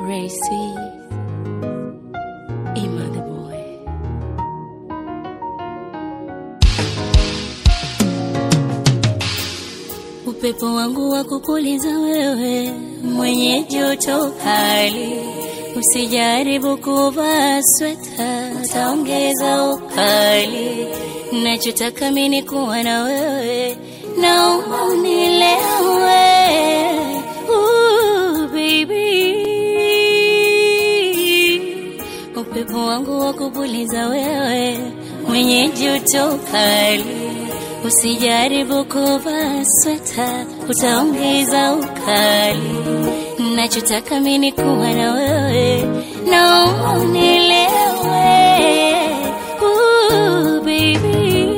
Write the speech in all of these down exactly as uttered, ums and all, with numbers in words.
Racy, Ima the boy. Upepo wangu wa kukuliza wewe, mwenye joto kali, usijaribu kuvaa sweta, utaongeza ukali. Nachotaka mimi kuwa na wewe, naomba unielewe. Ooh baby, upepo wangu wa kukuliza wewe, mwenye joto kali, usijaribu kuvaa sweta, utaongeza ukali. Nachotaka mimi kuwa na wewe, naomba unielewe. Ooh baby,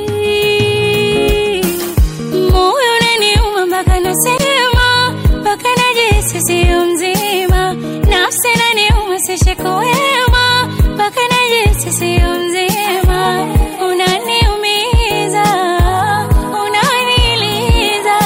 moyo unaniuma mpaka nasema, mpaka najihisi sio mzima. Nafsi inaniuma sishiko wema, mpaka najihisi sio mzima. Unaniumiza, unaniliza,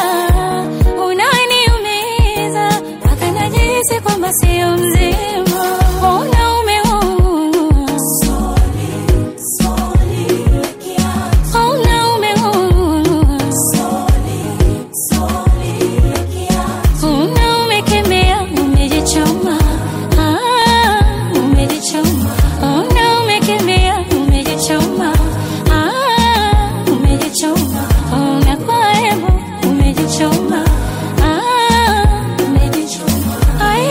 unaniumiza mpaka najihisi kwamba sio mzima. Unaume wangu sorry, sorry, unaume wangu sorry, sorry, unaume kemea, umejichoma, ah, umejichoma. Unaume kemea, umejichoma, ah, umejichoma. Unakuwa hebo, umejichoma, ah, umejichoma. Ay,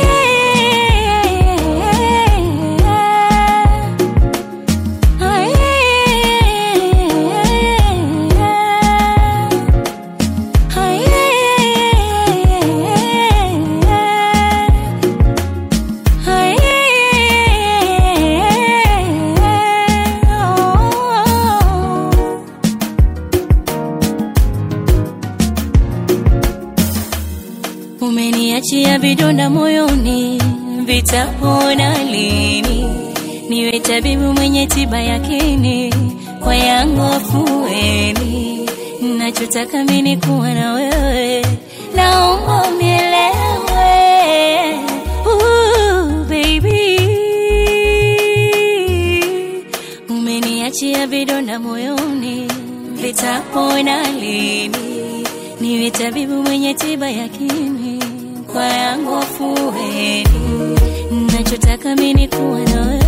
ay, umeniachia vidonda moyoni, vitapona lini? Niwe tabibu mwenye tiba yakini, kwa yangu afueni. Nachotaka mimi kuwa na wewe, naomba unielewe. Ooh baby, umeniachia vidonda moyoni, vitapona lini? Niwe tabibu mwenye tiba yakini, kwa yangu afueni. Nachotaka mimi kuwa na wewe,